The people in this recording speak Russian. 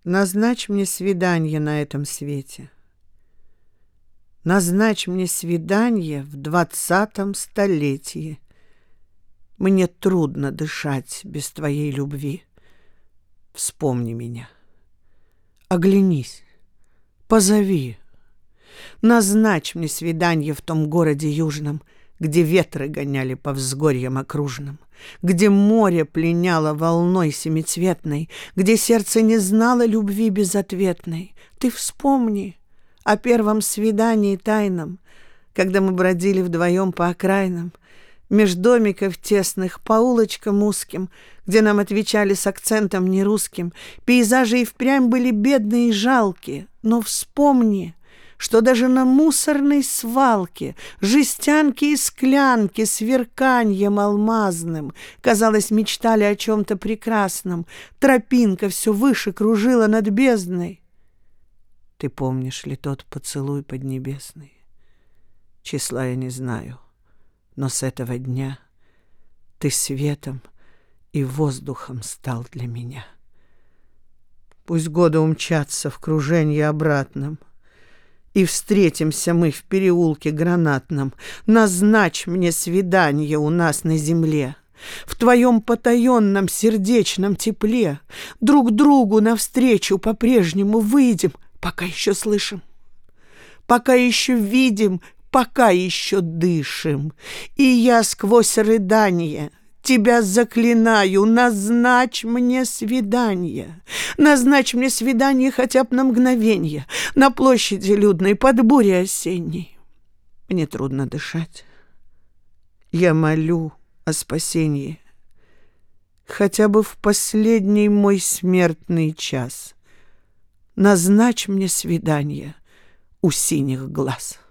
Назначь мне свиданье на этом свете. Назначь мне свиданье в 20-м столетии. Мне трудно дышать без твоей любви. Вспомни меня. Оглянись, позови. Назначь мне свиданье в том городе южном, где ветры гоняли по взгорьям окружным, где море пленяло волной семицветной, где сердце не знало любви безответной. Ты вспомни о первом свидании тайном, когда мы бродили вдвоем по окраинам, меж домиков тесных, по улочкам узким, где нам отвечали с акцентом нерусским. Пейзажи и впрямь были бедные и жалкие, но вспомни, что даже на мусорной свалке жестянки и склянки сверканьем алмазным, казалось, мечтали о чем-то прекрасном. Тропинка все выше кружила над бездной. Ты помнишь ли тот поцелуй поднебесный? Числа я не знаю, но с этого дня ты светом и воздухом стал для меня. Пусть годы умчатся в круженье обратном, и встретимся мы в переулке гранатном. Назначь мне свидание у нас на земле. В твоем потаенном сердечном тепле друг другу навстречу по-прежнему выйдем, пока еще слышим, пока еще видим, пока еще дышим. И я сквозь рыдание тебя заклинаю, назначь мне свидание. Назначь мне свидание хотя бы на мгновенье, на площади людной, под бурей осенней. Мне трудно дышать. Я молю о спасении. Хотя бы в последний мой смертный час назначь мне свидание у синих глаз.